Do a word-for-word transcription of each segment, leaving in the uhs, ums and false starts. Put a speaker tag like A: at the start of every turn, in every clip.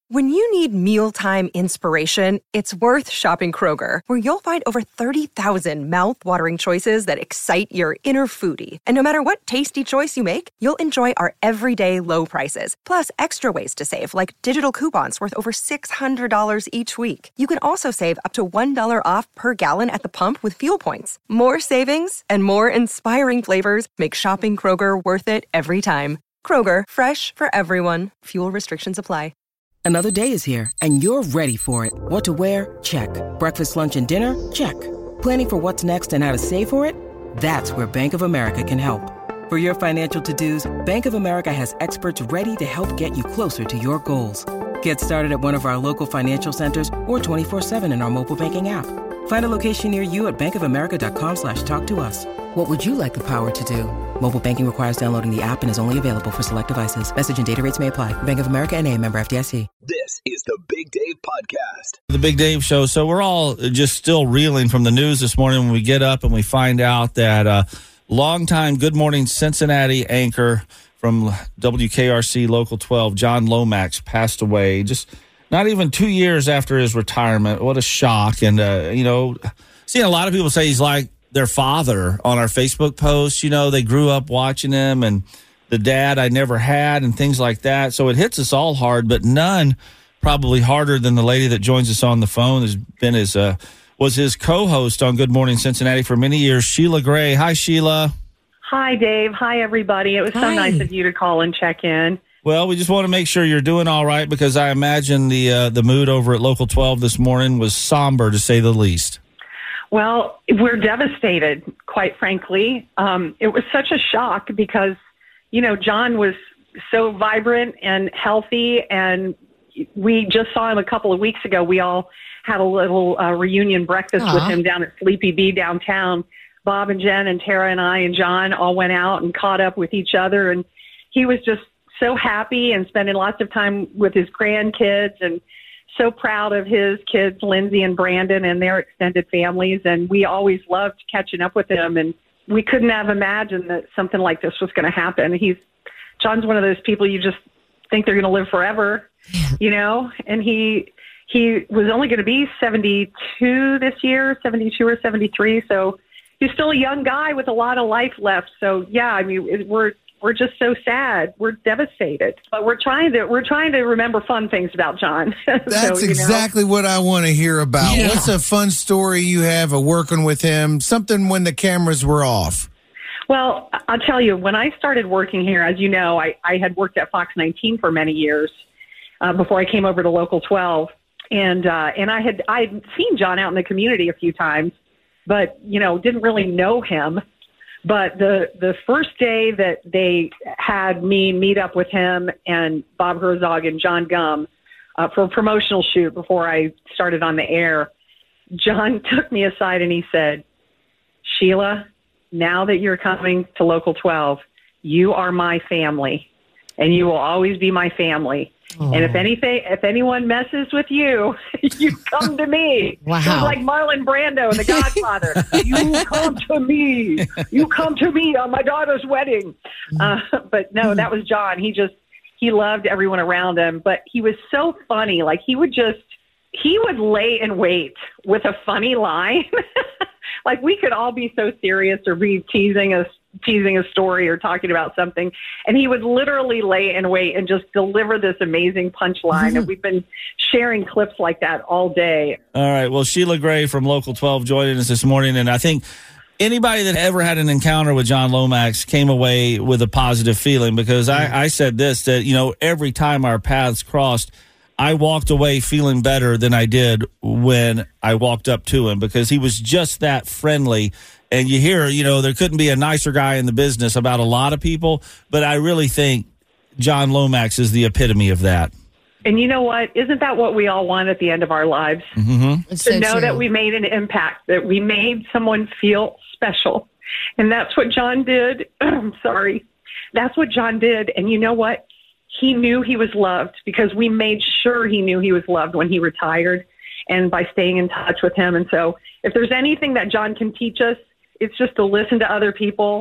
A: When you need mealtime inspiration, it's worth shopping Kroger, where you'll find over thirty thousand mouth-watering choices that excite your inner foodie. And no matter what tasty choice you make, you'll enjoy our everyday low prices, plus extra ways to save, like digital coupons worth over six hundred dollars each week. You can also save up to one dollar off per gallon at the pump with fuel points. More savings and more inspiring flavors make shopping Kroger worth it every time. Kroger, fresh for everyone. Fuel restrictions apply.
B: Another day is here, and you're ready for it. What to wear? Check. Breakfast, lunch, and dinner? Check. Planning for what's next and how to save for it? That's where Bank of America can help. For your financial to-dos, Bank of America has experts ready to help get you closer to your goals. Get started at one of our local financial centers or twenty-four seven in our mobile banking app. Find a location near you at bankofamerica.com slash talk to us. What would you like the power to do? Mobile banking requires downloading the app and is only available for select devices. Message and data rates may apply. Bank of America N A, member F D I C.
C: This is the Big Dave Podcast.
D: The Big Dave Show. So we're all just still reeling from the news this morning when we get up and we find out that uh, longtime Good Morning Cincinnati anchor from W K R C Local twelve, John Lomax, passed away just not even two years after his retirement. What a shock. And, uh, you know, seeing a lot of people say he's like their father on our Facebook posts. You know, they grew up watching him, and the dad I never had and things like that. So it hits us all hard, but none probably harder than the lady that joins us on the phone has been his, uh, was his co-host on Good Morning Cincinnati for many years, Sheila Gray. Hi, Sheila.
E: Hi, Dave. Hi, everybody. It was so
B: Hi.
E: nice of you to call and check in.
D: Well, we just want to make sure you're doing all right, because I imagine the uh, the mood over at Local twelve this morning was somber, to say the least.
E: Well, we're devastated, quite frankly. Um, it was such a shock because, you know, John was so vibrant and healthy, and we just saw him a couple of weeks ago. We all had a little uh, reunion breakfast
B: Aww.
E: with him down at Sleepy Bee downtown. Bob and Jen and Tara and I and John all went out and caught up with each other, and he was just so happy and spending lots of time with his grandkids, and so proud of his kids, Lindsay and Brandon, and their extended families. And we always loved catching up with him, and we couldn't have imagined that something like this was going to happen. He's John's one of those people you just think they're going to live forever, you know, and he he was only going to be seventy-two this year, seventy-two or seventy-three. So he's still a young guy with a lot of life left. So, yeah, I mean, it, we're We're just so sad. We're devastated, but we're trying to we're trying to remember fun things about John.
F: That's
E: so,
F: exactly know. what I want to hear about.
B: Yeah.
F: What's a fun story you have of working with him? Something when the cameras were off.
E: Well, I'll tell you, when I started working here, as you know, I, I had worked at Fox nineteen for many years uh, before I came over to Local twelve, and uh, and I had I had seen John out in the community a few times, but you know, didn't really know him. But the, the first day that they had me meet up with him and Bob Herzog and John Gum uh, for a promotional shoot before I started on the air, John took me aside and he said, "Sheila, now that you're coming to Local twelve, you are my family, and you will always be my family. Aww. And if anything, if anyone messes with you, you come to me."
B: Wow.
E: It was like Marlon Brando, The Godfather. You come to me. You come to me on my daughter's wedding. Uh, but no, that was John. He just, he loved everyone around him, but he was so funny. Like he would just, he would lay in wait with a funny line. Like we could all be so serious or be teasing us. teasing a story or talking about something, and he would literally lay in wait and just deliver this amazing punchline. And we've been sharing clips like that all day.
D: All right. Well, Sheila Gray from Local twelve joining us this morning, and I think anybody that ever had an encounter with John Lomax came away with a positive feeling, because I, I said this, that, you know, every time our paths crossed, I walked away feeling better than I did when I walked up to him, because he was just that friendly. And you hear, you know, there couldn't be a nicer guy in the business about a lot of people, but I really think John Lomax is the epitome of that.
E: And you know what? Isn't that what we all want at the end of our lives?
D: Mm-hmm.
E: To
B: so
E: know
B: true.
E: that we made an impact, that we made someone feel special. And that's what John did. I'm sorry. That's what John did. And you know what? He knew he was loved, because we made sure he knew he was loved when he retired, and by staying in touch with him. And so if there's anything that John can teach us, it's just to listen to other people,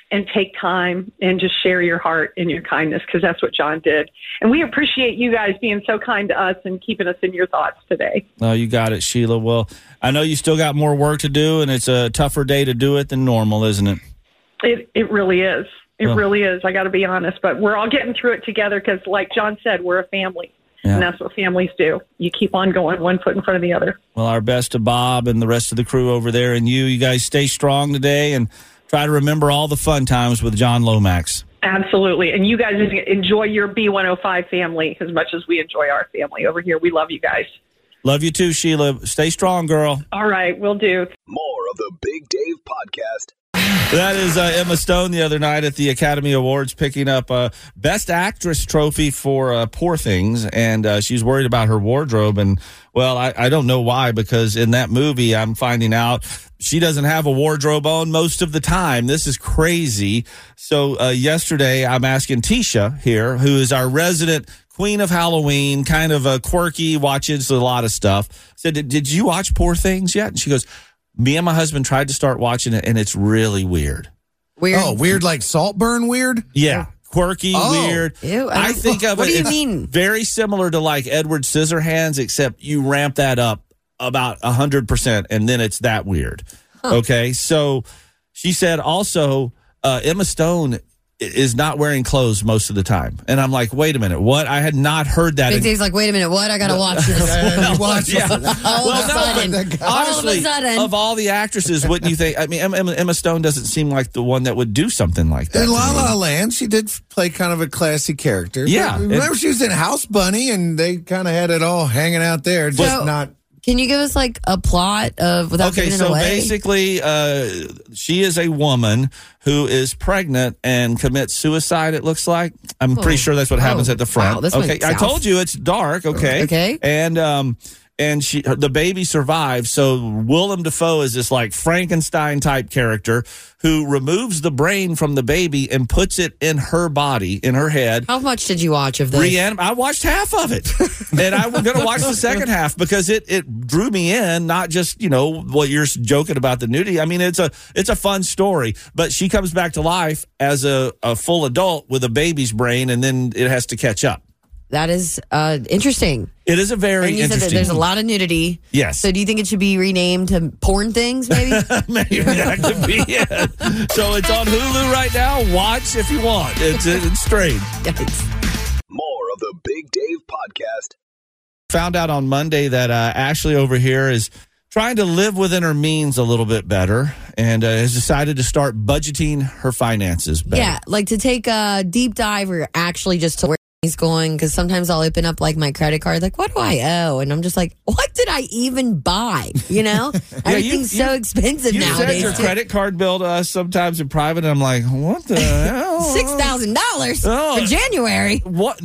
E: and take time and just share your heart and your kindness, because that's what John did. And we appreciate you guys being so kind to us and keeping us in your thoughts today.
D: Oh, you got it, Sheila. Well, I know you still got more work to do, and it's a tougher day to do it than normal, isn't it?
E: It it really is. It
D: Well,
E: really is. I got to be honest, but we're all getting through it together because, like John said, we're a family.
D: Yeah.
E: And that's what families do. You keep on going, one foot in front of the other.
D: Well, our best to Bob and the rest of the crew over there, and you. You guys stay strong today, and try to remember all the fun times with John Lomax.
E: Absolutely. And you guys enjoy your B one oh five family as much as we enjoy our family over here. We love you guys.
D: Love you too, Sheila. Stay strong, girl.
E: All right, we'll do.
C: More of the Big Dave Podcast.
D: That is uh, Emma Stone the other night at the Academy Awards picking up a Best Actress trophy for uh, Poor Things, and uh, she's worried about her wardrobe. And, well, I, I don't know why, because in that movie, I'm finding out she doesn't have a wardrobe on most of the time. This is crazy. So uh, yesterday, I'm asking Tisha here, who is our resident queen of Halloween, kind of a quirky, watches a lot of stuff. Said, did, did you watch Poor Things yet? And she goes, me and my husband tried to start watching it, and it's really weird.
G: Weird.
F: Oh, weird like Saltburn weird?
D: Yeah. Quirky,
F: Oh.
D: weird.
G: Ew, I
D: I
G: don't-
D: think of
G: what
D: it
G: do you
D: it's
G: mean?
D: very similar to like Edward Scissorhands, except you ramp that up about one hundred percent, and then it's that weird. Okay, so she said also uh, Emma Stone i- is not wearing clothes most of the time. And I'm like, wait a minute, what? I had not heard that.
G: Big
D: in-
G: Dave's like, wait a minute, what? I got to watch this.
F: Uh, you watch
D: Yeah.
G: All of a sudden.
F: That guy-
G: All of a
D: Honestly,
G: sudden.
D: of all the actresses, wouldn't you think? I mean, Emma, Emma- Emma Stone doesn't seem like the one that would do something like that.
F: In
D: to
F: La
D: me.
F: La Land, she did play kind of a classy character.
D: Yeah.
F: But remember, she was in House Bunny, and they kind of had it all hanging out there. Just
G: So-
F: not.
G: Can you give us like a plot of without
D: Okay,
G: giving it
D: so
G: away?
D: basically, uh, she is a woman who is pregnant and commits suicide, it looks like. I'm pretty sure that's what happens
G: Oh,
D: at the front.
G: wow, this went
D: okay, I
G: south.
D: told you it's dark, okay?
G: Okay.
D: And um and she the baby survives. So Willem Dafoe is this like Frankenstein type character who removes the brain from the baby and puts it in her body, in her head.
G: How much did you watch of this?
D: Reanim- I watched half of it, and I'm going to watch the second half because it it drew me in. Not just you know what you're joking about the nudity. I mean, it's a it's a fun story, but she comes back to life as a, a full adult with a baby's brain, and then it has to catch up.
G: That is uh, interesting.
D: It is a very
G: And you said that
D: interesting.
G: there's a lot of nudity.
D: Yes.
G: So do you think it should be renamed to Porn Things, maybe?
D: Maybe that could be it. So it's on Hulu right now. Watch if you want. It's it's strange.
G: Yikes.
C: More of the Big Dave Podcast.
D: Found out on Monday that uh, Ashley over here is trying to live within her means a little bit better, and uh, has decided to start budgeting her finances better.
G: Yeah, like to take a deep dive or actually just to where he's going, because sometimes I'll open up like my credit card, like, what do I owe? And I'm just like, what did I even buy? You know? Everything's
D: you-
G: so expensive
D: You
G: nowadays.
D: send your
G: too.
D: credit card bill to us sometimes in private, and I'm like, what the hell?
G: six thousand dollars
D: Oh.
G: for January.
D: What?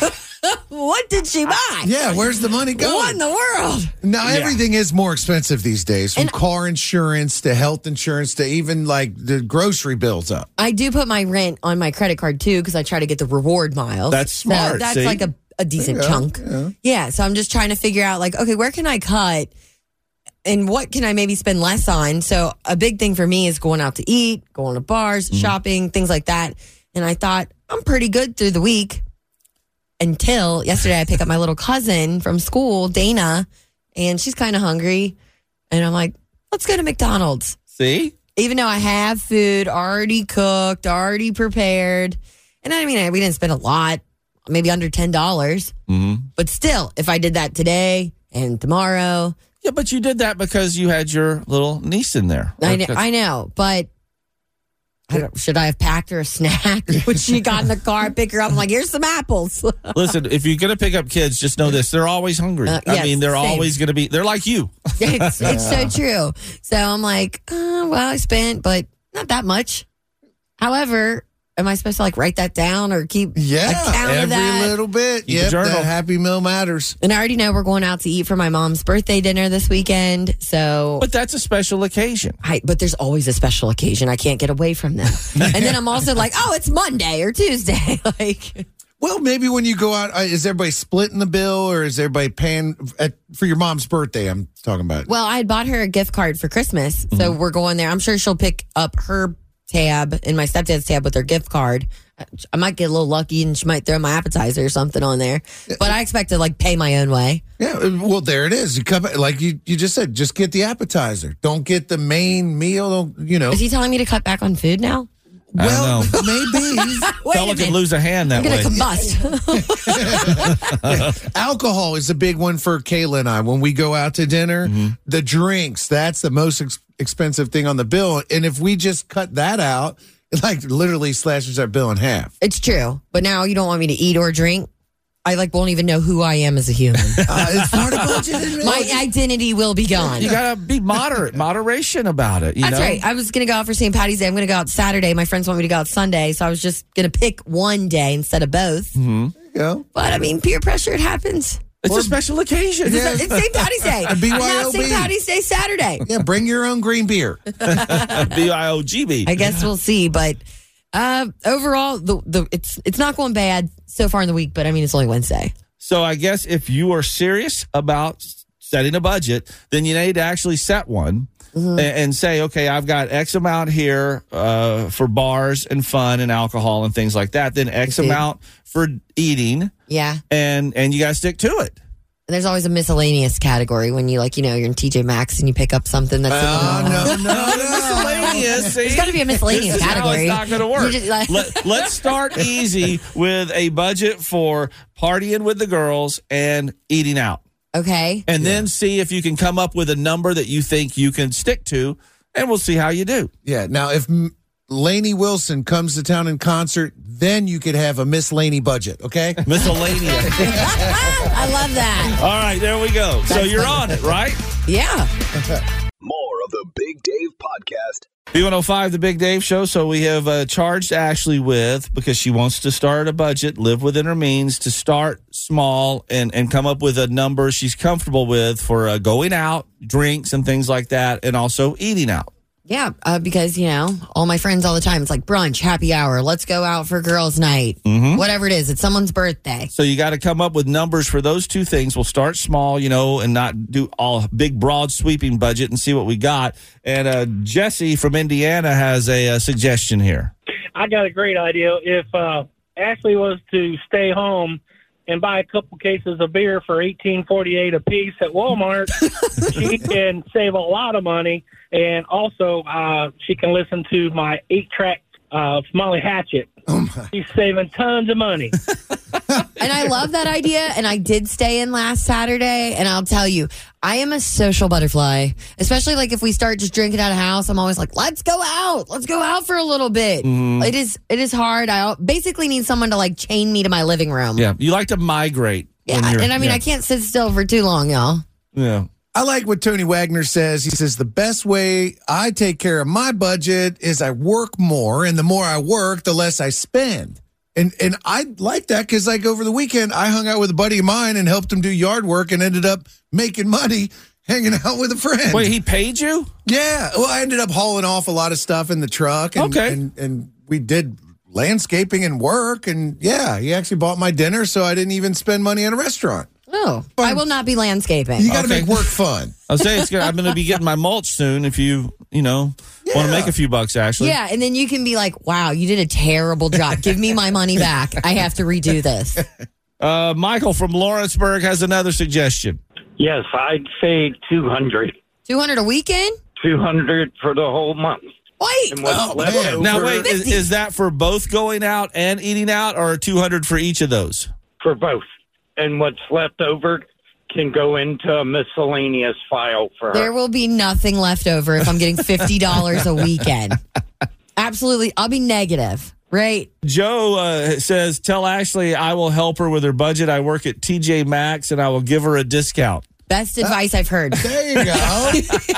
G: What did she buy?
F: Yeah, where's the money going?
G: What in the world?
F: Now, everything is more expensive these days, from
G: And-
F: car insurance to health insurance to even like the grocery bills up.
G: I do put my rent on my credit card too, because I try to get the reward miles.
D: That's
G: So
D: smart,
G: that's
D: see?
G: like a, a decent
F: Yeah,
G: chunk.
F: yeah.
G: Yeah. So I'm just trying to figure out, like, okay, where can I cut and what can I maybe spend less on? So a big thing for me is going out to eat, going to bars,
D: Mm-hmm.
G: shopping, things like that. And I thought, I'm pretty good through the week until yesterday I pick up my little cousin from school, Dana, and she's kind of hungry. And I'm like, let's go to McDonald's.
D: See?
G: Even though I have food already cooked, already prepared. And I mean, we didn't spend a lot, maybe under ten dollars.
D: Mm-hmm.
G: But still, if I did that today and tomorrow,
D: Yeah, but you did that because you had your little niece in there.
G: I know, I know, but I don't, should I have packed her a snack when she got in the car, pick her up? I'm like, here's some apples.
D: Listen, if you're going to pick up kids, just know this. They're always hungry.
G: Uh,
D: I
G: yes,
D: mean, they're
G: same.
D: always going to be, they're like you.
G: it's it's so true. So I'm like, oh, well, I spent, but not that much. However, am I supposed to like write that down or keep
F: Yeah,
G: account of
F: every
G: that?
F: little bit.
D: Keep a
F: Yep,
D: journal.
F: that happy meal matters.
G: And I already know we're going out to eat for my mom's birthday dinner this weekend. So,
D: But that's a special occasion.
G: I, but there's always a special occasion. I can't get away from them. And then I'm also like, oh, it's Monday or Tuesday. like,
F: Well, maybe when you go out, uh, is everybody splitting the bill, or is everybody paying at, for your mom's birthday? I'm talking about.
G: well, I had bought her a gift card for Christmas. So we're going there. I'm sure she'll pick up her tab in my stepdad's tab with their gift card. I might get a little lucky and she might throw my appetizer or something on there. But I expect to like pay my own way.
F: Yeah, well, there it is. You come like you, you just said, just get the appetizer. Don't get the main meal. Don't, you know.
G: Is he telling me to cut back on food now?
F: Well, maybe.
D: Fella could lose a hand that
G: I'm gonna
D: way.
G: combust.
F: Alcohol is a big one for Kayla and I. When we go out to dinner,
D: Mm-hmm.
F: the drinks, that's the most ex- expensive thing on the bill. And if we just cut that out, it like literally slashes our bill in half.
G: It's true. But now you don't want me to eat or drink. I like won't even know who I am as a human.
F: Uh, it's part of budget.
G: My identity will be gone.
D: You gotta be moderate, moderation about it. You
G: That's
D: know?
G: right. I was going to go out for Saint Patty's Day. I'm going to go out Saturday. My friends want me to go out Sunday. So I was just going to pick one day instead of both.
D: Mm-hmm.
F: There you go.
G: But I mean, peer pressure, it happens.
D: It's a special occasion.
F: Yeah.
G: It's Saint Patty's Day.
F: B Y O B.
G: Now Saint Patty's Day Saturday.
F: Yeah, bring your own green beer.
D: B I O G B.
G: I guess we'll see. But uh, overall, the the it's it's not going bad so far in the week. But I mean, it's only Wednesday.
D: So I guess if you are serious about setting a budget, then you need to actually set one
G: Mm-hmm.
D: and, and say, okay, I've got X amount here uh, for bars and fun and alcohol and things like that. Then X
G: Okay.
D: amount for eating,
G: Yeah.
D: and and you got to stick to it.
G: And there's always a miscellaneous category when you like, you know, you're in T J Maxx and you pick up something that's.
F: Oh, no, no, no.
D: Miscellaneous. See?
G: There's got to be a miscellaneous
D: This is how
G: category.
D: it's not going to work.
G: You just, like-
D: Let, let's start easy with a budget for partying with the girls and eating out.
G: Okay.
D: And then see if you can come up with a number that you think you can stick to, and we'll see how you do.
F: Yeah. Now, if M- Lainey Wilson comes to town in concert, then you could have a Miss Lainey budget, okay?
D: Miscellaneous.
G: I love that.
D: All right, there we go. So
G: That's
D: you're
G: funny.
D: on it, right?
G: Yeah.
C: More of the Big Dave Podcast.
D: B one oh five, The Big Dave Show. So we have uh, charged Ashley with, because she wants to start a budget, live within her means, to start small and, and come up with a number she's comfortable with for uh, going out, drinks, and things like that, and also eating out.
G: Yeah, uh, because, you know, all my friends all the time, it's like brunch, happy hour, let's go out for girls' night,
D: Mm-hmm.
G: whatever it is. It's someone's birthday.
D: So you got to come up with numbers for those two things. We'll start small, you know, and not do all big, broad, sweeping budget and see what we got. And uh, Jesse from Indiana has a, a suggestion here.
H: I got a great idea. If uh, Ashley was to stay home and buy a couple cases of beer for eighteen forty-eight a piece at Walmart, she can save a lot of money, and also uh, she can listen to my eight-track uh, Molly Hatchet.
F: Oh my.
H: She's saving tons of money.
G: And I love that idea. And I did stay in last Saturday. And I'll tell you, I am a social butterfly, especially like if we start just drinking at a house. I'm always like, let's go out. Let's go out for a little bit.
D: Mm-hmm.
G: It is it is hard. I basically need someone to like chain me to my living room.
D: Yeah, you like to migrate.
G: Yeah,
D: when you're-
G: and I mean,
D: yeah.
G: I can't sit still for too long, y'all.
D: Yeah.
F: I like what Tony Wagner says. He says, the best way I take care of my budget is I work more, and the more I work, the less I spend. And and I like that because, like, over the weekend, I hung out with a buddy of mine and helped him do yard work and ended up making money hanging out with a friend.
D: Wait, he paid you?
F: Yeah. Well, I ended up hauling off a lot of stuff in the truck. And,
D: Okay.
F: And, and we did landscaping and work. And, yeah, he actually bought my dinner, so I didn't even spend money in a restaurant.
G: Oh, I will not be landscaping.
F: You got to
D: Okay.
F: make work fun.
D: I'll say it's gonna, I'm going to be getting my mulch soon if you, you know, want to
F: Yeah.
D: make a few bucks, Ashley.
G: Yeah, and then you can be like, wow, you did a terrible job. Give me my money back. I have to redo this.
D: Uh, Michael from Lawrenceburg has another suggestion.
I: Yes, I'd say two hundred.
G: two hundred a weekend?
I: two hundred for the whole month.
G: Wait.
I: And what's
F: Oh,
I: left
F: man.
I: over
D: Now, wait, is,
G: fifty.
D: is that for both going out and eating out, or two hundred for each of those?
I: for both. And what's left over can go into a miscellaneous file for her.
G: There will be nothing left over if I'm getting fifty dollars a weekend. Absolutely. I'll be negative, right?
D: Joe uh, says, tell Ashley I will help her with her budget. I work at T J Maxx, and I will give her a discount.
G: Best advice I've heard.
F: There you go.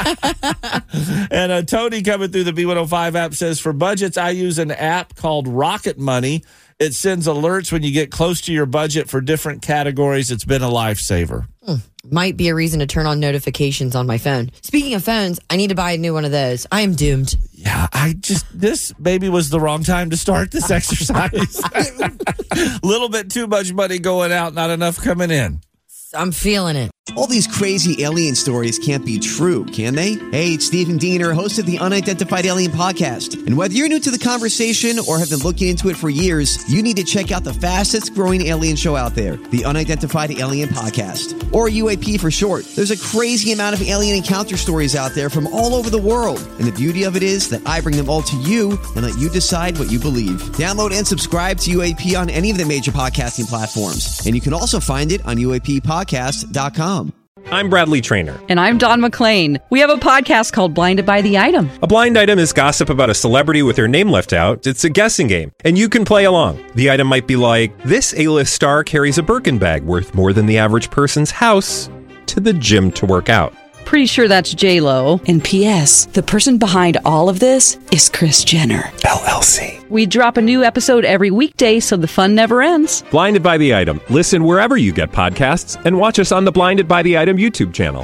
D: And uh, Tony coming through the B one oh five app says, for budgets, I use an app called Rocket Money. It sends alerts when you get close to your budget for different categories. It's been a lifesaver.
G: Might be a reason to turn on notifications on my phone. Speaking of phones, I need to buy a new one of those. I am doomed.
D: Yeah, I just, this maybe was the wrong time to start this exercise. Little bit too much money going out, not enough coming in.
G: I'm feeling it.
J: All these crazy alien stories can't be true, can they? Hey, it's Stephen Diener, host of the Unidentified Alien Podcast. And whether you're new to the conversation or have been looking into it for years, you need to check out the fastest growing alien show out there, the Unidentified Alien Podcast, or U A P for short. There's a crazy amount of alien encounter stories out there from all over the world. And the beauty of it is that I bring them all to you and let you decide what you believe. Download and subscribe to U A P on any of the major podcasting platforms. And you can also find it on U A P podcast dot com.
K: I'm Bradley Trainer.
L: And I'm Don McClain. We have a podcast called Blinded by the Item.
K: A blind item is gossip about a celebrity with their name left out. It's a guessing game, and you can play along. The item might be like, this A-list star carries a Birkin bag worth more than the average person's house to the gym to work out.
L: Pretty sure that's J-Lo.
M: And P S the person behind all of this is Kris Jenner,
K: L L C.
L: We drop a new episode every weekday so the fun never ends.
K: Blinded by the Item. Listen wherever you get podcasts and watch us on the Blinded by the Item YouTube channel.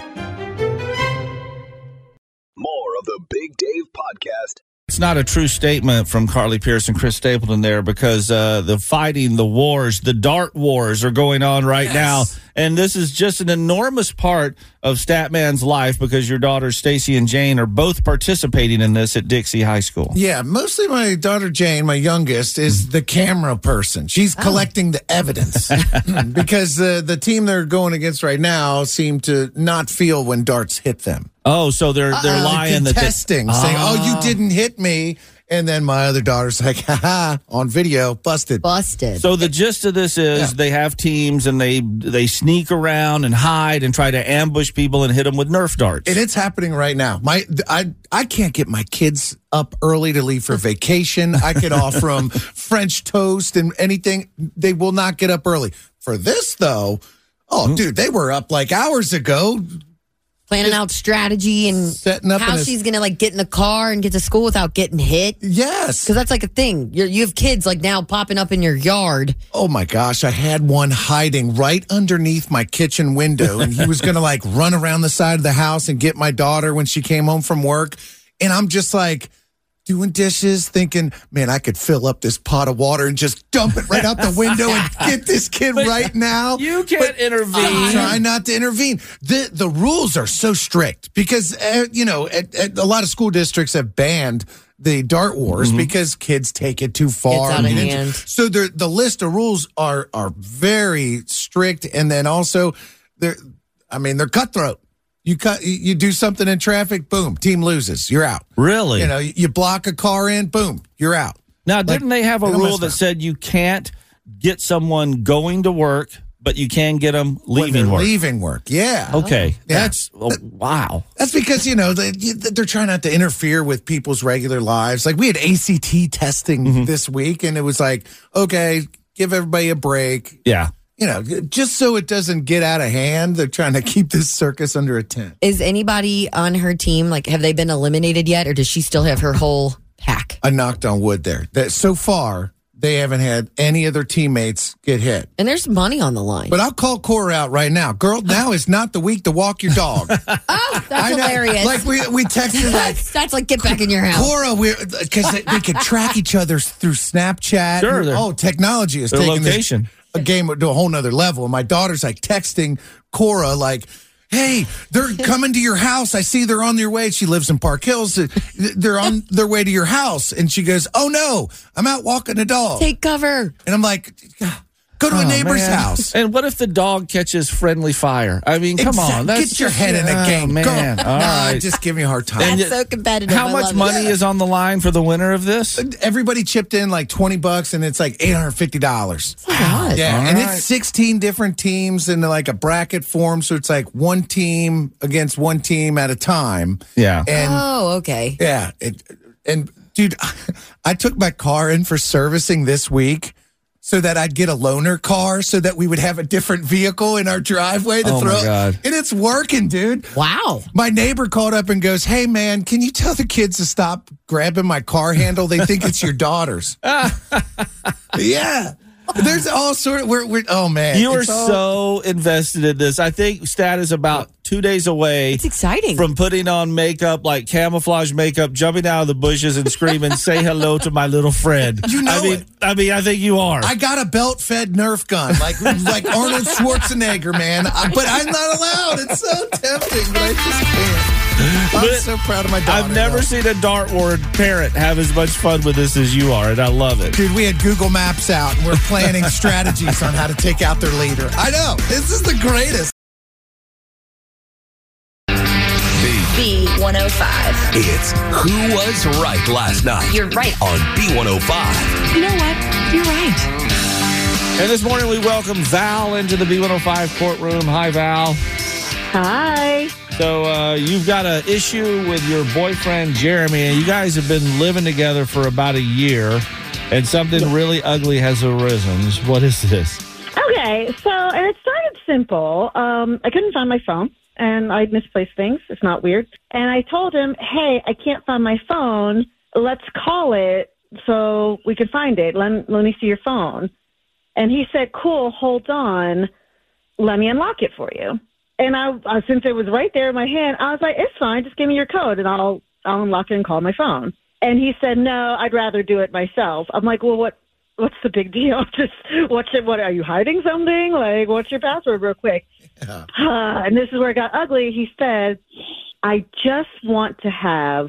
C: More of the Big Dave Podcast.
D: It's not a true statement from Carly Pierce and Chris Stapleton there because uh, the fighting, the wars, the dart wars are going on right yes. now. And this is just an enormous part of Statman's life because your daughters, Stacy and Jane, are both participating in this at Dixie High School.
F: Yeah, mostly my daughter, Jane, my youngest, is the camera person. She's collecting oh. the evidence because uh, the team they're going against right now seem to not feel when darts hit them.
D: Oh, so they're they're
F: Uh-oh.
D: lying.
F: Contesting,
D: that they,
F: saying,
D: oh.
F: oh, you didn't hit me. And then my other daughter's like, ha on video, busted.
G: Busted.
D: So the gist of this is
F: Yeah.
D: they have teams and they they sneak around and hide and try to ambush people and hit them with Nerf darts.
F: And it's happening right now. My I I can't get my kids up early to leave for vacation. I could offer them French toast and anything. They will not get up early. For this, though, oh, mm-hmm. dude, they were up like hours ago.
G: Planning out strategy and
F: setting up
G: how
F: a,
G: she's going to like get in the car and get to school without getting hit.
F: Yes.
G: Because that's like a thing. You're, you have kids like now popping up in your yard.
F: Oh my gosh. I had one hiding right underneath my kitchen window and he was going to like run around the side of the house and get my daughter when she came home from work. And I'm just like doing dishes thinking, man, I could fill up this pot of water and just dump it right out the window and get this kid
D: But
F: right now.
D: You can't
F: But
D: intervene.
F: I'm trying not to intervene. The the rules are so strict because, uh, you know, at, at a lot of school districts have banned the dart wars mm-hmm. because kids take it too far.
G: It's out of hand.
F: So the the list of rules are are very strict, and then also they're, I mean, they're cutthroat. You cut, you do something in traffic, boom, team loses, you're out.
D: Really?
F: You know, you block a car in, boom, you're out.
D: Now, didn't like, they have a
F: they
D: rule that said you can't get someone going to work, but you can get them leaving work?
F: Leaving work, yeah.
D: Okay,
F: yeah.
D: that's oh, wow.
F: That's because, you know, they, they're trying not to interfere with people's regular lives. Like we had A C T testing mm-hmm. this week, and it was like, okay, give everybody a break.
D: Yeah.
F: You know, just so it doesn't get out of hand, they're trying to keep this circus under a tent.
G: Is anybody on her team, like, have they been eliminated yet, or does she still have her whole pack?
F: I knocked on wood there. That so far, they haven't had any of their teammates get hit.
G: And there's money on the line.
F: But I'll call Cora out right now. Girl, now is not the week to walk your dog.
G: Oh, that's hilarious.
F: Like, we, we texted like...
G: That's like, get back in your house.
F: Cora, because we could track each other through Snapchat.
D: Sure.
F: Oh, technology is
D: their
F: taking
D: location.
F: This, a game to a whole nother level. And my daughter's like texting Cora like, hey, they're coming to your house. I see they're on their way. She lives in Park Hills. They're on their way to your house. And she goes, oh no, I'm out walking the dog.
G: Take cover.
F: And I'm like, go to
D: oh,
F: a neighbor's
D: man.
F: house.
D: And what if the dog catches friendly fire? I mean, come
F: exactly.
D: on. That's
F: Get your
D: just,
F: head in the
D: oh,
F: game.
D: Man.
F: Go.
D: All
F: no,
D: right.
F: just give me a hard time.
G: That's
F: and
G: so competitive.
D: How
G: I
D: much
G: love
D: money
G: it.
D: is on the line for the winner of this?
F: Everybody chipped in like twenty bucks, and it's like eight hundred fifty dollars.
G: Wow.
F: Yeah,
D: All
F: and
D: right.
F: it's sixteen different teams in like a bracket form, so it's like one team against one team at a time.
D: Yeah.
F: And
G: oh, okay.
F: Yeah, it, and dude, I took my car in for servicing this week so that I'd get a loaner car so that we would have a different vehicle in our driveway to
D: oh
F: throw.
D: My God.
F: And it's working, dude.
G: Wow.
F: My neighbor called up and goes, hey, man, can you tell the kids to stop grabbing my car handle? They think it's your daughter's. Yeah. There's all sort of, we're, we're, oh, man.
D: You are
F: all,
D: so invested in this. I think Stat is about two days away.
G: It's exciting.
D: From putting on makeup, like camouflage makeup, jumping out of the bushes and screaming, say hello to my little friend.
F: You know
D: I mean,
F: it.
D: I mean, I think you are.
F: I got a belt-fed Nerf gun, like like Arnold Schwarzenegger, man. I, but I'm not allowed. It's so tempting, but I just can't. I'm
D: But
F: so proud of my daughter.
D: I've never
F: though.
D: seen a dartboard parent have as much fun with this as you are, and I love it.
F: Dude, we had Google Maps out, and we're planning strategies on how to take out their leader. I know. This is the greatest.
N: B one oh five.
C: It's Who Was Right Last Night.
N: You're right.
C: On B one oh five.
N: You know what? You're right.
D: And this morning we welcome Val into the B one oh five courtroom. Hi, Val.
E: Hi.
D: So uh, you've got an issue with your boyfriend, Jeremy, and you guys have been living together for about a year, and something really ugly has arisen. What is this?
O: Okay, so and it started simple. Um, I couldn't find my phone, and I'd misplaced things. It's not weird. And I told him, hey, I can't find my phone. Let's call it so we can find it. Let, let me see your phone. And he said, cool, hold on. Let me unlock it for you. And I, uh, since it was right there in my hand, I was like, it's fine. Just give me your code, and I'll I'll unlock it and call my phone. And he said, no, I'd rather do it myself. I'm like, well, what what's the big deal? Just what's it? What are you hiding something? Like, what's your password, real quick? Yeah. Uh, and this is where it got ugly. He said, I just want to have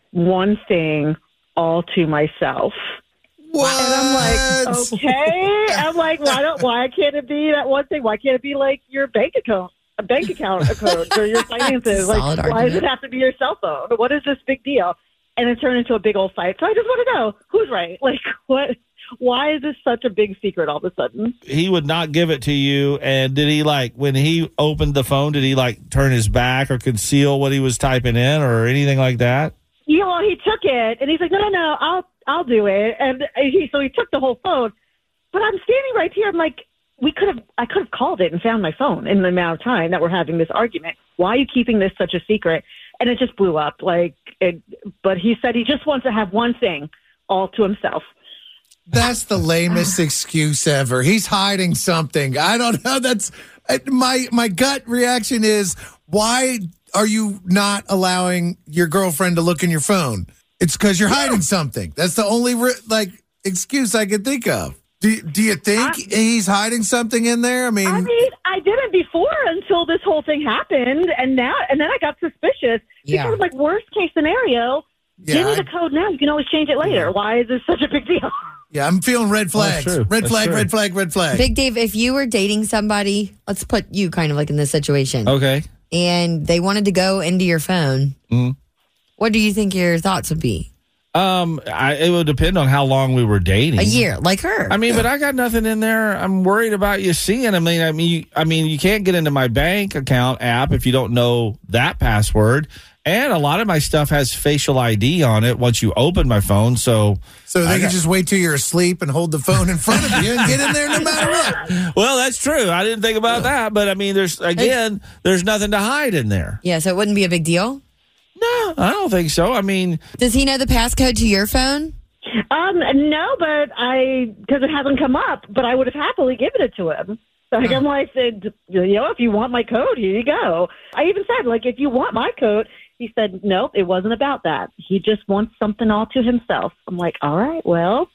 O: one thing all to myself.
F: What?
O: And I'm like, okay. I'm like, why don't? Why can't it be that one thing? Why can't it be like your bank account? A bank account code or your finances. Like,
G: Solid
O: why
G: argument.
O: does it have to be your cell phone? What is this big deal? And it turned into a big old fight. So I just want to know who's right. Like, what? Why is this such a big secret all of a sudden?
D: He would not give it to you, and did he, like, when he opened the phone, did he, like, turn his back or conceal what he was typing in or anything like that?
O: Yeah, well, he took it, and he's like, no, no, no, I'll, I'll do it. And he, so he took the whole phone. But I'm standing right here. I'm like, we could have, I could have called it and found my phone in the amount of time that we're having this argument. Why are you keeping this such a secret? And it just blew up. Like, it, but he said he just wants to have one thing all to himself.
F: That's the lamest excuse ever. He's hiding something. I don't know. That's my my gut reaction is, why are you not allowing your girlfriend to look in your phone? It's because you're hiding something. That's the only re- like excuse I could think of. Do, do you think I, he's hiding something in there? I mean,
O: I mean, I didn't before until this whole thing happened, and now, and then I got suspicious
G: Yeah.
O: because, like, worst case scenario,
F: Yeah,
O: give me
F: I-
O: the code now. You can always change it later. Why is this such a big deal?
F: yeah, I'm feeling red flags.
D: true.
F: Red
D: That's
F: flag,
D: true.
F: red flag, red flag.
G: Big Dave, if you were dating somebody, let's put you kind of like in this situation,
D: Okay.
G: and they wanted to go into your phone,
D: Mhm.
G: what do you think your thoughts would be?
D: Um, I, it would depend on how long we were dating.
G: A year, like her.
D: I mean, but I got nothing in there. I'm worried about you seeing. I mean, I mean, you, I mean, you can't get into my bank account app if you don't know that password. And a lot of my stuff has facial I D on it once you open my phone. So,
F: So they
D: I
F: can
D: got-
F: just wait till you're asleep and hold the phone in front of you and get in there no matter what.
D: well, that's true. I didn't think about that, but I mean, there's again, there's nothing to hide in there.
G: Yeah, so it wouldn't be a big deal?
D: No, I don't think so. I mean,
G: Does he know the passcode to your phone?
O: Um, no, but I, because it hasn't come up, but I would have happily given it to him. So like, I'm like, said, you know, if you want my code, here you go. I even said, like, if you want my code, he said, nope, it wasn't about that. He just wants something all to himself. I'm like, all right, well,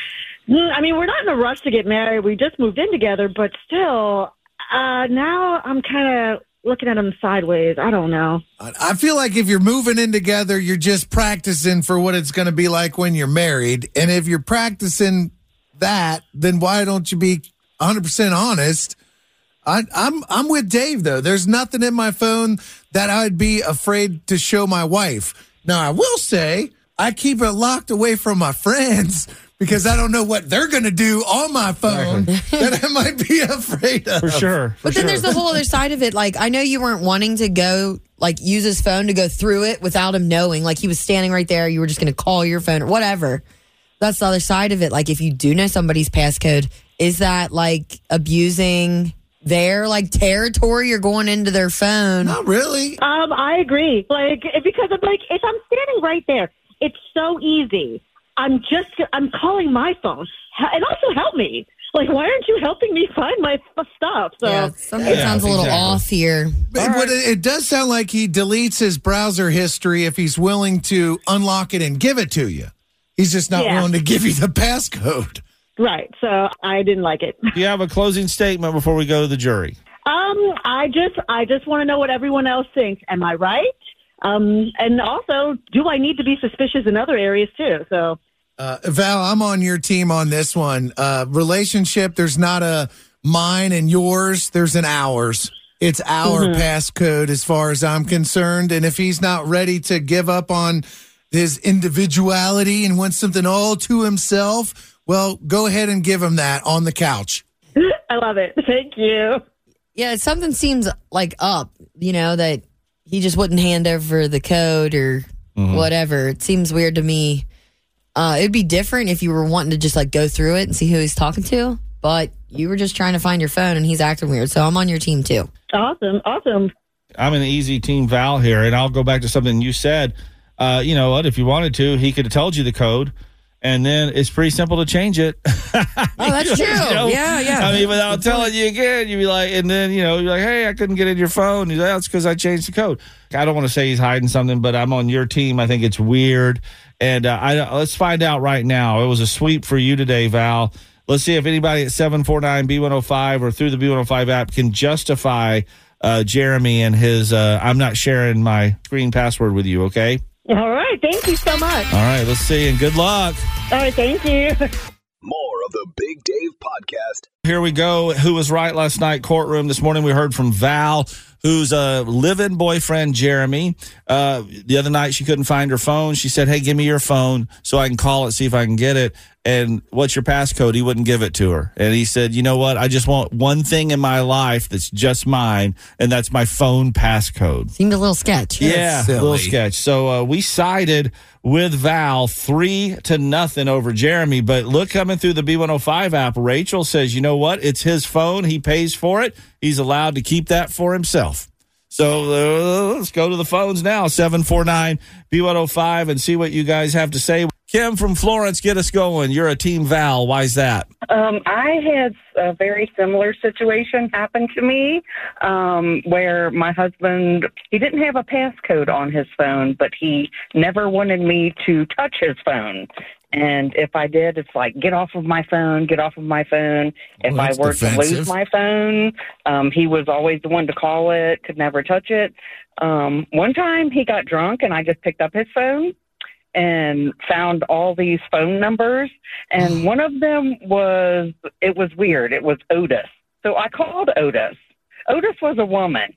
O: I mean, we're not in a rush to get married. We just moved in together, but still, uh, now I'm kind of looking at him sideways. I don't know.
F: I feel like if you're moving in together, you're just practicing for what it's going to be like when you're married. And if you're practicing that, then why don't you be one hundred percent honest? I, I'm I'm with Dave, though. There's nothing in my phone that I'd be afraid to show my wife. Now, I will say I keep it locked away from my friends because I don't know what they're going to do on my phone that I might be afraid of.
D: for sure. For
G: But then
D: sure.
G: there's the whole other side of it. Like, I know you weren't wanting to go, like, use his phone to go through it without him knowing. Like, he was standing right there. You were just going to call your phone or whatever. That's the other side of it. Like, if you do know somebody's passcode, is that, like, abusing their, like, territory? You're going into their phone.
F: Not really.
O: Um, I agree. Like, because I'm like, if I'm standing right there, it's so easy. I'm just, I'm calling my phone. And also help me. Like, why aren't you helping me find my f- stuff? So
G: yeah, something
D: Yeah,
G: sounds a little
D: exactly.
G: off here.
F: But what it, it does sound like he deletes his browser history if he's willing to unlock it and give it to you. He's just not
O: Yeah.
F: willing to give you the passcode.
O: right. So I didn't like it.
D: Do you have a closing statement before we go to the jury?
O: Um, I just, I just want to know what everyone else thinks. Am I right? Um, and also, do I need to be suspicious in other areas too? So,
F: Uh, Val, I'm on your team on this one. Uh, relationship, there's not a mine and yours, there's an ours. It's our
O: Mhm.
F: passcode as far as I'm concerned. And if he's not ready to give up on his individuality and wants something all to himself, well, go ahead and give him that on the couch.
O: I love it. Thank you.
G: Yeah, something seems like up, you know, that he just wouldn't hand over the code or
D: Mhm.
G: whatever. It seems weird to me. Uh, it'd be different if you were wanting to just like go through it and see who he's talking to, but you were just trying to find your phone and he's acting weird. So I'm on your team too.
O: Awesome. Awesome.
D: I'm an easy team Val here, and I'll go back to something you said. Uh, you know what? If you wanted to, he could have told you the code, and then it's pretty simple to change it.
G: Oh, that's true.
D: You know?
G: Yeah, yeah.
D: I mean, without telling you again, you'd be like, and then, you know, you're like, hey, I couldn't get in your phone. He's like, that's because I changed the code. I don't want to say he's hiding something, but I'm on your team. I think it's weird. And uh, I, let's find out right now. It was a sweep for you today, Val. Let's see if anybody at seven four nine B one oh five or through the B one oh five app can justify uh, Jeremy and his, uh, I'm not sharing my screen password with you, okay?
O: All right. Thank you so much.
D: All right, let's see, and good luck.
O: All right. Thank you.
C: More of the Big Dave Podcast.
D: Here we go. Who was right last night? Courtroom. This morning we heard from Val, who's a live-in boyfriend, Jeremy. Uh, the other night she couldn't find her phone. She said, hey, give me your phone so I can call it, see if I can get it. And what's your passcode? He wouldn't give it to her. And he said, you know what? I just want one thing in my life that's just mine, and that's my phone passcode.
G: Seemed a little sketch.
D: Yeah, a
F: silly.
D: little sketch. So uh, we sided with Val three to nothing over Jeremy. But look, coming through the B one oh five app, Rachel says, you know what? It's his phone. He pays for it. He's allowed to keep that for himself. So uh, let's go to the phones now, seven four nine B one oh five, and see what you guys have to say. Kim from Florence, get us going. You're a team Val. Why's that?
P: Um, I had a very similar situation happen to me um, where my husband, he didn't have a passcode on his phone, but he never wanted me to touch his phone. And if I did, it's like, get off of my phone, get off of my phone. If I
F: that's
P: were to
F: defensive.
P: lose my phone, um, he was always the one to call it, could never touch it. Um, one time he got drunk and I just picked up his phone and found all these phone numbers. And one of them was, it was weird. It was Otis. So I called Otis. Otis was a woman.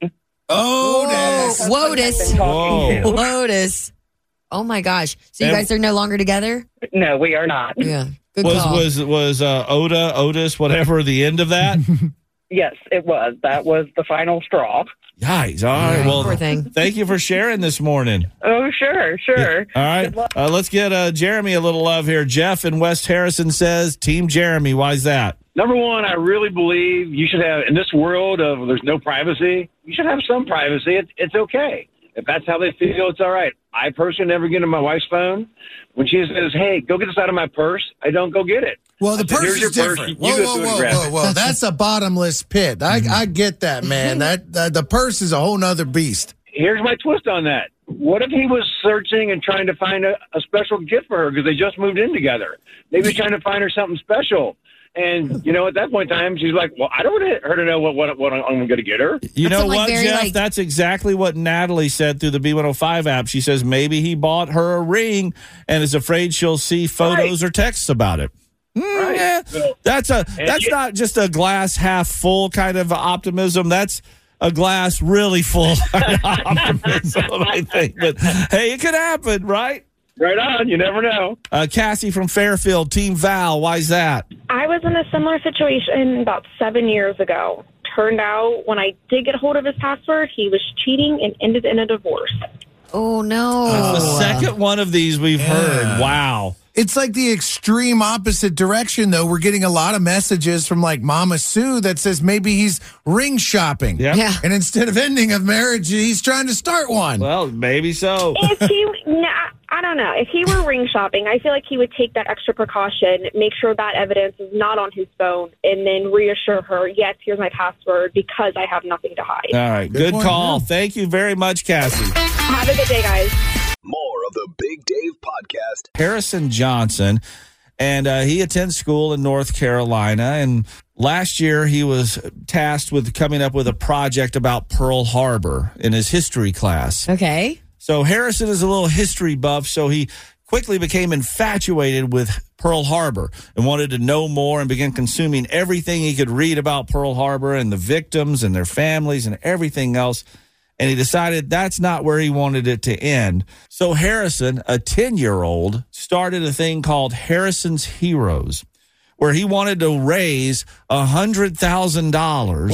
F: Otis.
G: Wotus.
P: Talking to.
G: Wotus. Oh my gosh. So you
D: And-
G: guys are no longer together?
P: No, we are not.
G: Yeah. Good
D: Was
G: call.
D: was was uh, Oda, Otis, whatever, the end of that?
P: Yes, it was. That was the final straw.
D: Guys, all right.
G: Yeah,
D: Well,
G: poor thing.
D: thank you for sharing this morning.
P: Oh, sure, sure.
D: All right. Uh, let's get uh, Jeremy a little love here. Jeff in West Harrison says, Team Jeremy. Why's that?
Q: Number one, I really believe you should have, in this world of there's no privacy, you should have some privacy. It's, it's okay. If that's how they feel, it's all right. I personally never get in my wife's phone. When she says, hey, go get this out of my purse, I don't go get it.
F: Well, the
Q: I said,
F: purse
Q: "Here's
F: is
Q: your purse.
F: different.
Q: You
F: Whoa,
Q: go
F: whoa,
Q: through and
F: whoa,
Q: grab
F: whoa,
Q: it."
F: whoa. That's a bottomless pit. I, I get that, man. That, that the purse is a whole nother beast.
Q: Here's my twist on that. What if he was searching and trying to find a, a special gift for her because they just moved in together? Maybe he's trying to find her something special. And, you know, at that point in time, she's like, well, I don't want her to know what, what, what I'm going to get her.
D: You know
G: That's like
D: what,
G: very,
D: Jeff?
G: like-
D: That's exactly what Natalie said through the B one oh five app. She says maybe he bought her a ring and is afraid she'll see photos or texts about it. Mm,
Q: Right.
D: yeah.
Q: So-
D: That's a
Q: And
D: that's
Q: you-
D: not just a glass half full kind of optimism. That's a glass really full kind of optimism, I think. But hey, it could happen, right?
Q: Right on. You never know.
D: Uh, Cassie from Fairfield, Team Val. Why's that?
R: I was in a similar situation about seven years ago. Turned out when I did get hold of his password, he was cheating and ended in a divorce.
G: Oh, no.
D: That's the second one of these we've heard. Wow.
F: It's like the extreme opposite direction, though. We're getting a lot of messages from like Mama Sue that says maybe he's ring shopping.
D: Yep.
G: Yeah.
F: And instead of ending a marriage, he's trying to start one.
D: Well, maybe so.
R: If he, nah, I don't know. If he were ring shopping, I feel like he would take that extra precaution, make sure that evidence is not on his phone, and then reassure her, yes, here's my password because I have nothing to hide.
D: All right. Good, good call. Yeah. Thank you very much, Cassie.
R: Have a good day, guys.
C: More of the Big Dave Podcast.
D: Harrison Johnson, and uh, he attends school in North Carolina, and last year he was tasked with coming up with a project about Pearl Harbor in his history class.
G: Okay.
D: So Harrison is a little history buff, so he quickly became infatuated with Pearl Harbor and wanted to know more and began consuming everything he could read about Pearl Harbor and the victims and their families and everything else. And he decided that's not where he wanted it to end. So Harrison, a ten-year-old, started a thing called Harrison's Heroes, where he wanted to raise one hundred thousand dollars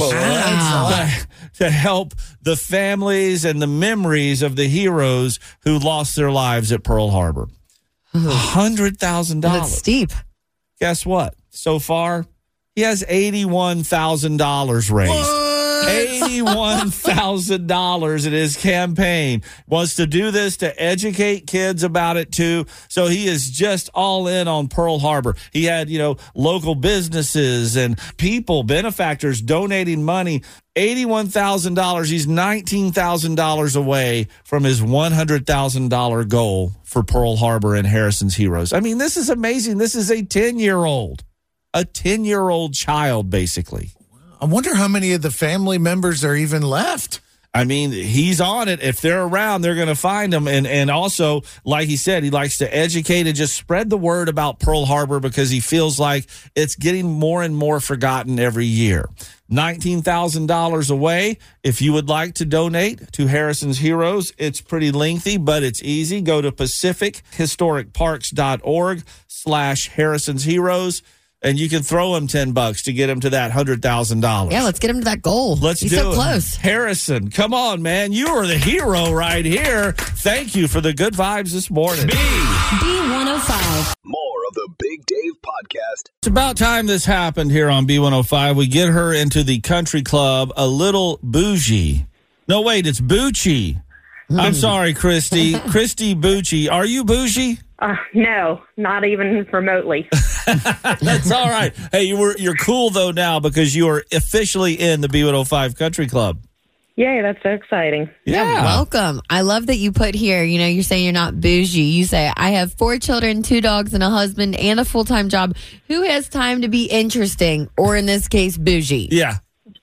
D: to, to help the families and the memories of the heroes who lost their lives at Pearl Harbor. one hundred thousand dollars.
G: That's steep.
D: Guess what? So far, he has eighty-one thousand dollars raised. What? eighty-one thousand dollars in his campaign. Wants to do this to educate kids about it, too. So he is just all in on Pearl Harbor. He had, you know, local businesses and people, benefactors donating money. eighty-one thousand dollars. He's nineteen thousand dollars away from his one hundred thousand dollars goal for Pearl Harbor and Harrison's Heroes. I mean, this is amazing. This is a ten-year-old. A ten-year-old child, basically.
F: I wonder how many of the family members are even left.
D: I mean, he's on it. If they're around, they're going to find him. And and also, like he said, he likes to educate and just spread the word about Pearl Harbor because he feels like it's getting more and more forgotten every year. nineteen thousand dollars away. If you would like to donate to Harrison's Heroes, it's pretty lengthy, but it's easy. Go to pacific historic parks dot org slash Harrison's Heroes. And you can throw him ten bucks to get him to that one hundred thousand dollars.
G: Yeah, let's get him to that goal.
D: Let's
G: He's
D: do
G: so
D: it.
G: close.
D: Harrison, come on, man. You are the hero right here. Thank you for the good vibes this morning.
N: B one oh five.
C: More of the Big Dave Podcast.
D: It's about time this happened here on B one oh five. We get her into the country club a little bougie. No, wait, it's Bucci. I'm sorry, Christy. Christy Bucci. Are you bougie?
R: Uh, no, not even remotely.
D: That's all right. Hey, you were you're cool though now because you are officially in the B one oh five Country Club.
R: Yay, that's so exciting.
D: Yeah.
G: Welcome. I love that you put here, you know, you're saying you're not bougie. You say, I have four children, two dogs, and a husband, and a full-time job. Who has time to be interesting, or in this case, bougie?
D: Yeah.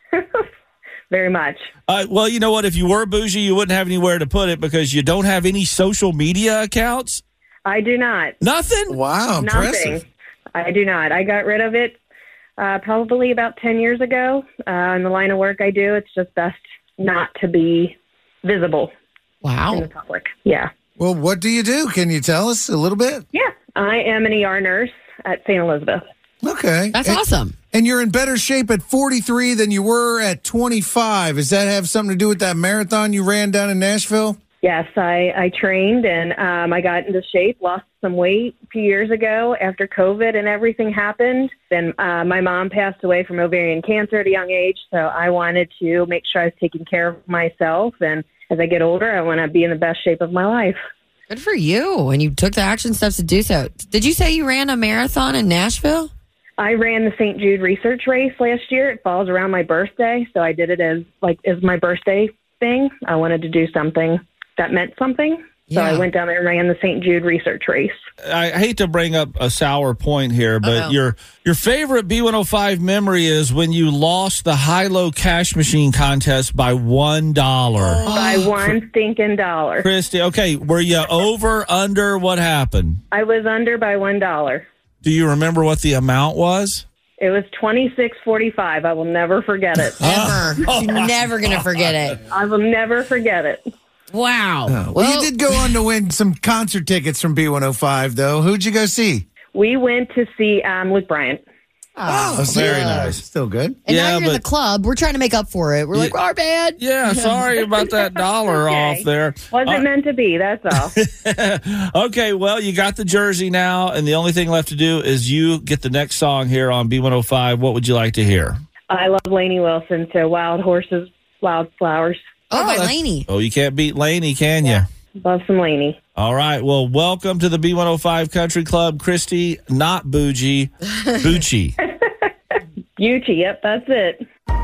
R: Very much.
D: Uh, well, you know what? If you were bougie, you wouldn't have anywhere to put it because you don't have any social media accounts.
R: I do not.
D: Nothing?
F: Wow, impressive.
R: Nothing. I do not. I got rid of it uh, probably about ten years ago. Uh, in the line of work I do, it's just best not to be visible.
G: Wow.
R: In the public. Yeah.
F: Well, what do you do? Can you tell us a little bit?
R: Yeah. I am an E R nurse at Saint Elizabeth.
F: Okay.
G: That's
F: and,
G: awesome.
F: And you're in better shape at forty-three than you were at twenty-five. Does that have something to do with that marathon you ran down in Nashville?
R: Yes, I, I trained and um, I got into shape, lost some weight a few years ago after COVID and everything happened. Then uh, my mom passed away from ovarian cancer at a young age, so I wanted to make sure I was taking care of myself. And as I get older, I want to be in the best shape of my life.
G: Good for you. And you took the action steps to do so. Did you say you ran a marathon in Nashville?
R: I ran the Saint Jude research race last year. It falls around my birthday, so I did it as like as my birthday thing. I wanted to do something that meant something. So
G: Yeah.
R: I went down there and ran the Saint Jude research race.
D: I hate to bring up a sour point here, but
G: Uh-oh.
D: your your favorite B one oh five memory is when you lost the high-low cash machine contest by one dollar.
R: By one stinking dollar.
D: Christy, okay, were you over, under, what happened?
R: I was under by one dollar.
D: Do you remember what the amount was?
R: It was twenty-six forty-five. I will never forget it.
G: Never. You're never going to forget it.
R: I will never forget it.
G: Wow.
F: Oh, well, you did go on to win some concert tickets from B one oh five, though. Who'd you go see?
R: We went to see um, Luke Bryant.
G: Oh,
D: very
F: yeah,
D: nice.
F: Still good.
G: And
D: Yeah,
G: now you're in the
D: but-
G: club. We're trying to make up for it. We're like, our bad.
D: Yeah, sorry about that dollar
R: Okay.
D: off there.
R: Wasn't
D: Uh,
R: meant to be, that's all.
D: Okay, well, you got the jersey now, and the only thing left to do is you get the next song here on B one oh five. What would you like to hear?
R: I love Lainey Wilson, so Wild Horses, Wild Flowers.
G: Oh, by
D: that's-
G: Lainey.
D: Oh, you can't beat Lainey, can you?
R: Love some Laney.
D: All right. Well, welcome to the B one oh five Country Club, Christy, not Bougie, Bucci.
R: Bucci, yep, that's it.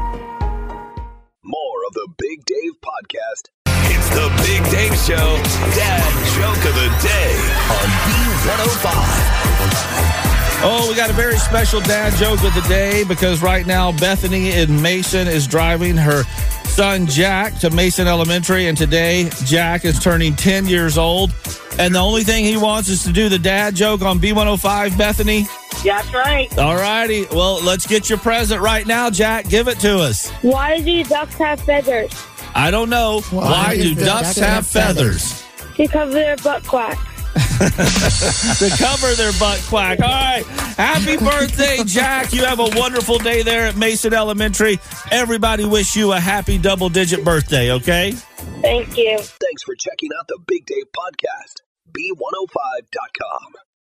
C: More of the Big Dave Podcast.
S: It's the Big Dave Show, Dad Joke of the Day on B one oh five.
D: Oh, we got a very special dad joke of the day because right now Bethany in Mason is driving her son Jack to Mason Elementary, and today Jack is turning ten years old, and the only thing he wants is to do the dad joke on B one oh five, Bethany.
T: That's right.
D: All righty. Well, let's get your present right now, Jack. Give it to us.
T: Why do ducks have feathers?
D: I don't know. Why, Why do ducks have, have feathers?
T: feathers? To cover their butt quack.
D: To cover their butt quack. All right. Happy birthday, Jack. You have a wonderful day there at Mason Elementary. Everybody wish you a happy double-digit birthday, okay?
T: Thank you.
C: Thanks for checking out the Big Dave Podcast. B one oh five dot com.